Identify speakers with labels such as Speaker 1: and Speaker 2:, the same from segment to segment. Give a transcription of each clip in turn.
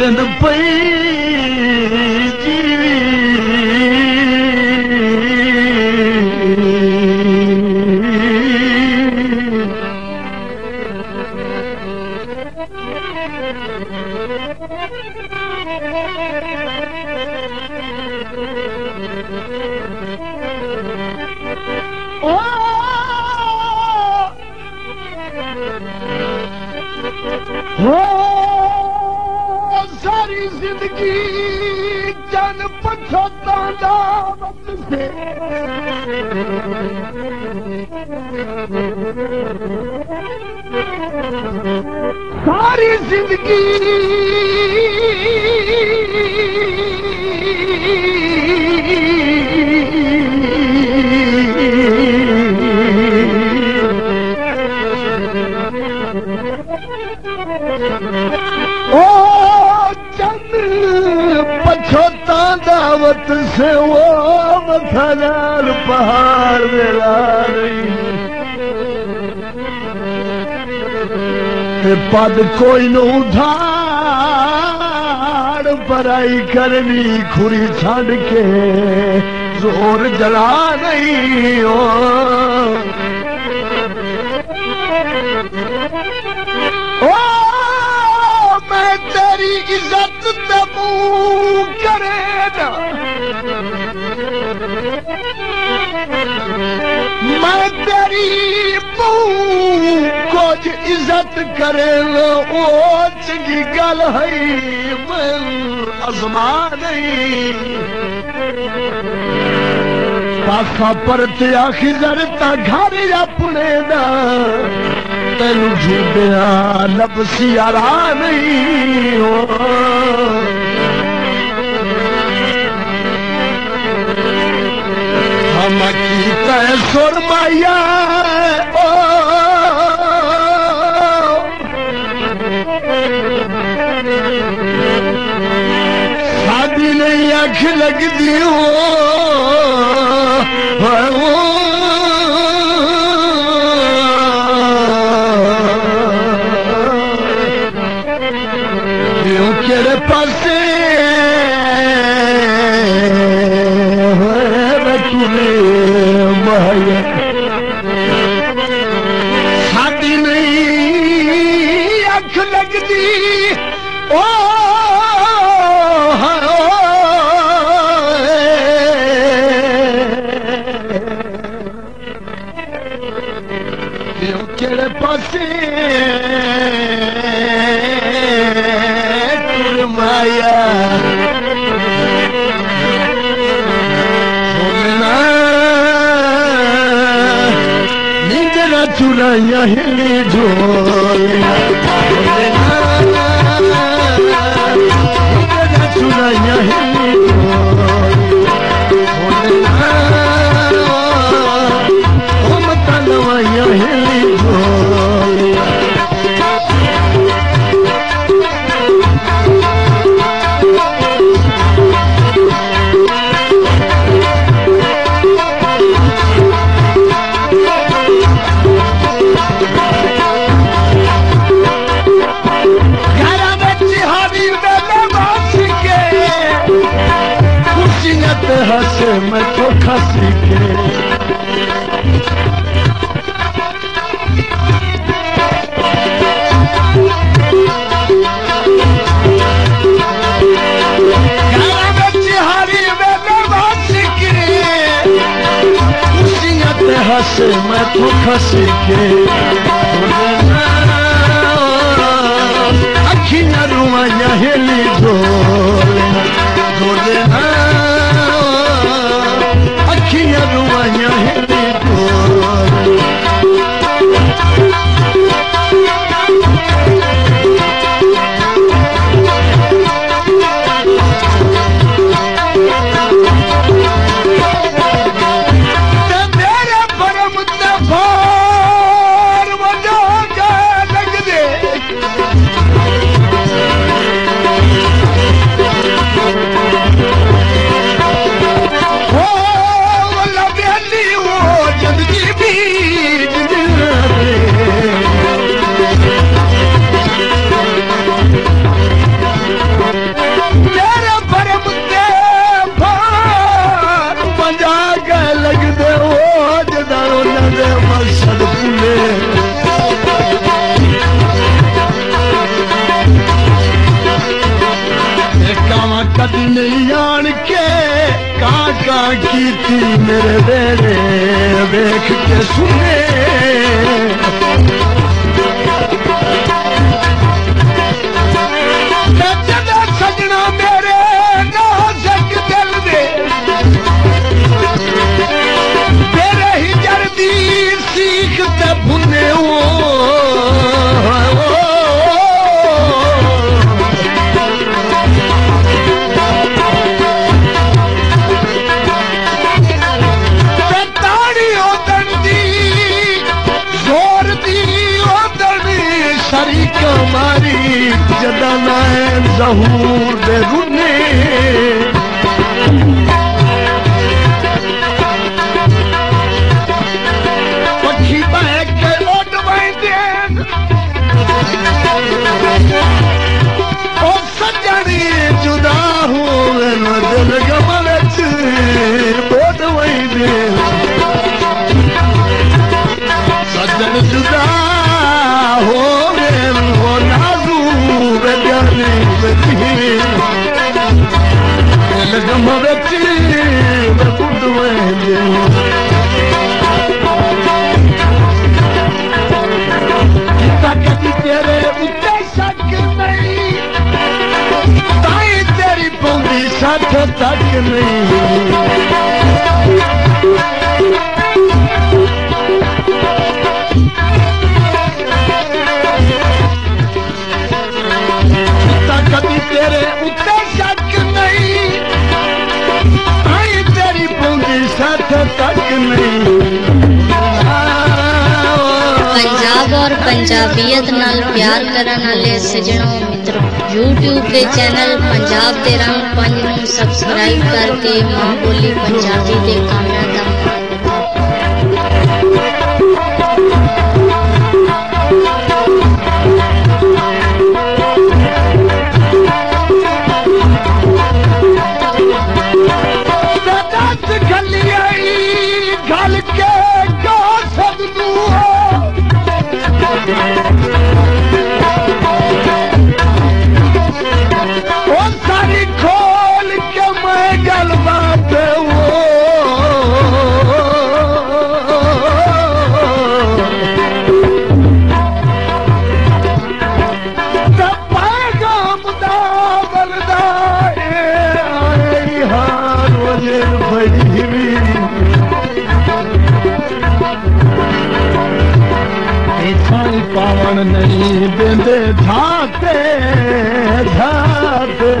Speaker 1: जन पई जीवी सारी जिंदगी जन पछोता दावत से सारी जिंदगी ओ चंद पछोता दावत से वो मथानार पहाड़ मेरा नहीं पद कोई न उधार पराई करनी खुरी छड़ के जोर जला नहीं हो मैं तेरी इज्जत तबू करेगा मैं तेरी कुछ इज्जत करे वो चंगी गल है मैं अजमा नहीं पासा परते आखिर ता घर अपने दा तेन झूठिया लबसियारा नहीं हो हम की तय सुरमाया ओ शादी नहीं आँख लगती हो केड़े पासे शादी नहीं आँख लगती ओ केड़े पासे माया निंदरा चुराया हिली ढोलिया निंदरा चुराया हिली ढोलिया मता नवाया हिली ढोलिया हंसे मैं तो खसी के हंसे मैं तो खसी के अखियां रुआया हिली ढोले अखियां रुआया हिली ढोले मेरे परम दफार वजह कदी नहीं आन के काका कीती मेरे बेड़े देख के सुने सजना मेरे नाज़ुक दिल दे तेरे ही जर्दी सीख ते भुने मारी जदना ज़हूर दे रुने पखी बह के उड़ वेंदे ओ सजणी जुदा होवे न दिल गमन च उड़ वेंदे सजन जुदा होवे लगम बची बुध कदी तेरे उते शक नहीं ताई तेरी पौंदी सठ तक नहीं कदी तेरे उते शक नहीं आई तेरी पौंदी सठ तक नहीं
Speaker 2: पंजाब और पंजाबियत नाल प्यार करन वाले सजनों मित्रों YouTube के चैनल पंजाब दे रंग 5 ਨੂੰ सब्सक्राइब करके मां बोली पंजाबी दे कामयां दा
Speaker 1: सारी खोल के मैं गलबात पैगाम दावरदा हार वजह बड़ी पावन नहीं देंदे धाते धाते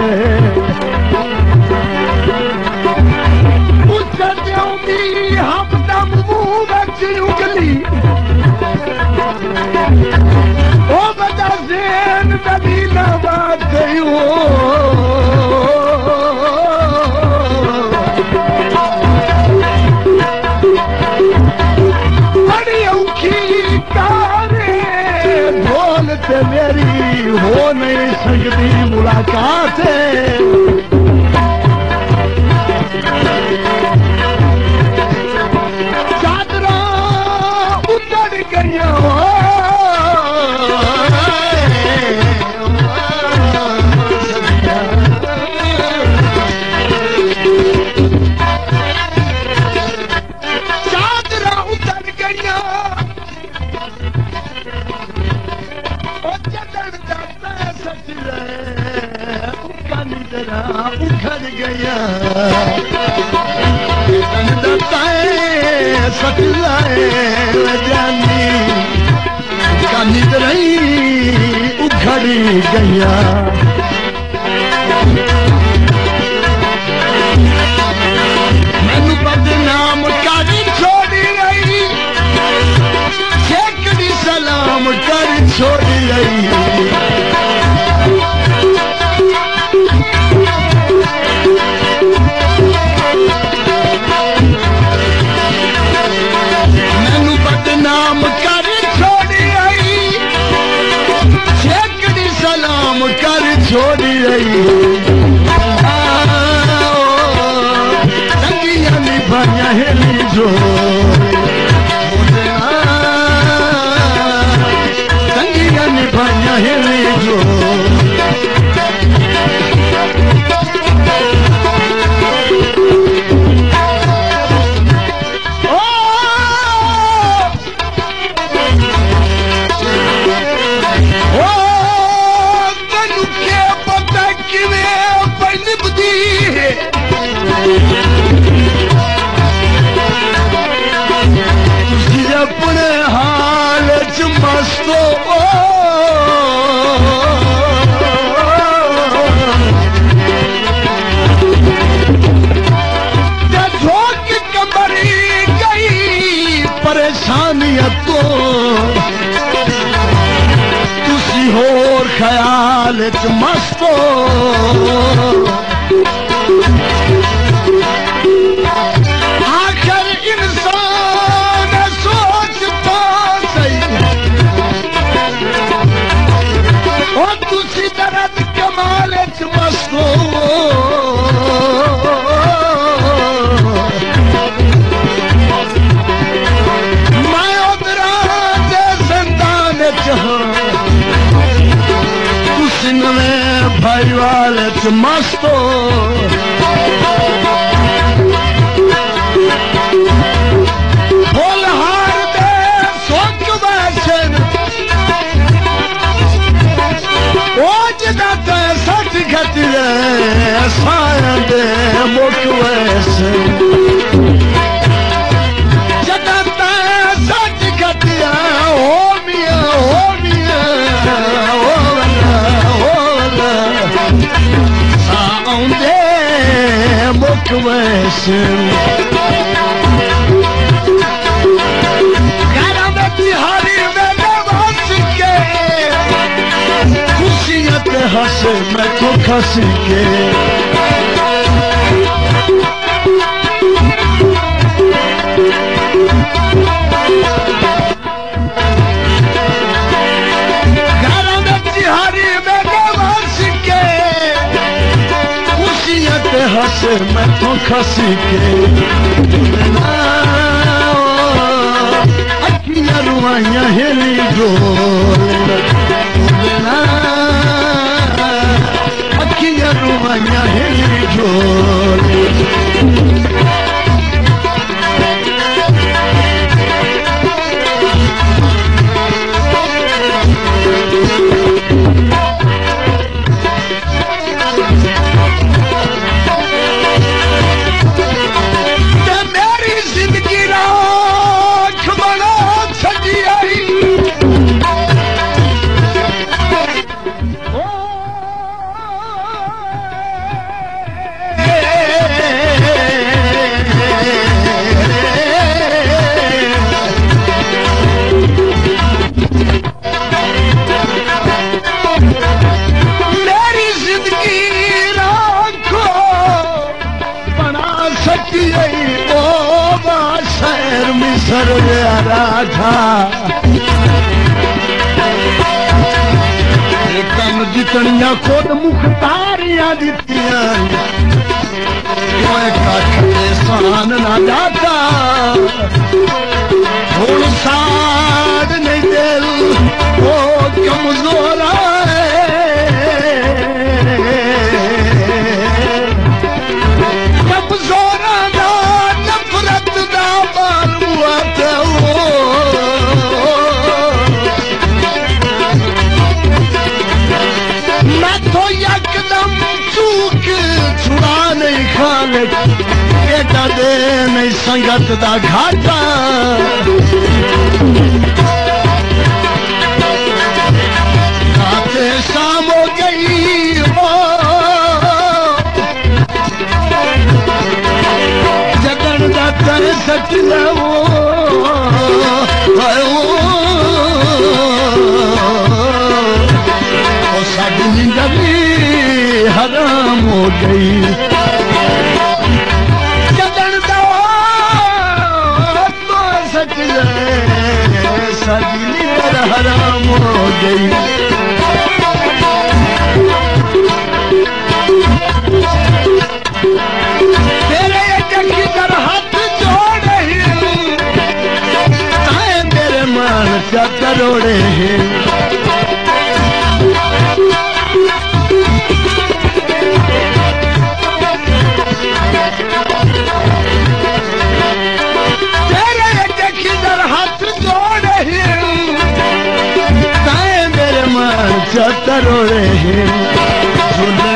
Speaker 1: उछलूंगी हम दम मुंह बच उगली ओ बदा ज़ेन नदी नवाज गयो बड़ी औखी तारे ढोल से मेरी हो नहीं सकती मुलाकात चादरा उतर गई चादरा उतर गई उखड़ गया सटलाए जानी का निदरई उखड़ गया मैनू बदनाम कर छोड़ी रही छेकड़ी सलाम कर छोड़ी रही नाम कर छोड़ी आई छेकड़ी सलाम कर छोड़ी आई संगिया निभाया हेली जो संगिया निभाया हेली जो हस्तो फूल हार दे सोच वैसन ओ जिदा ते सच घटिया साया दे मुख वैसन जदा ते सच घटिया हो मिया मुख वैसन घर में तिहारी मेरे बस के खुशियत हंस मैं तो खस के घर में तिहारी मेरे बस के हंस मैं तो खसी के अखियां रुआइयां हिली डोल अखियां रुआइयां हिली डोल राधा कम जितनिया खुद मुख्तारियां दितियां कख एहसान ना जाता हुण साध नहीं दिल वो कमजोर कमजोर नफरत दा मारूआ मैं तो यकदम चूक छुड़ा नहीं खाले एडा दे नहीं संगत दा घाटा आते शाम हो गई हो जगन दा कर सच वो साड़ी जिंदगी हराम हो गई जगन दो तो सच साड़ी नींद हराम हो गई तेरे किधर हाथ जोड़े ताए मेरे मान क्या करोड़े हैं करोड़े हैं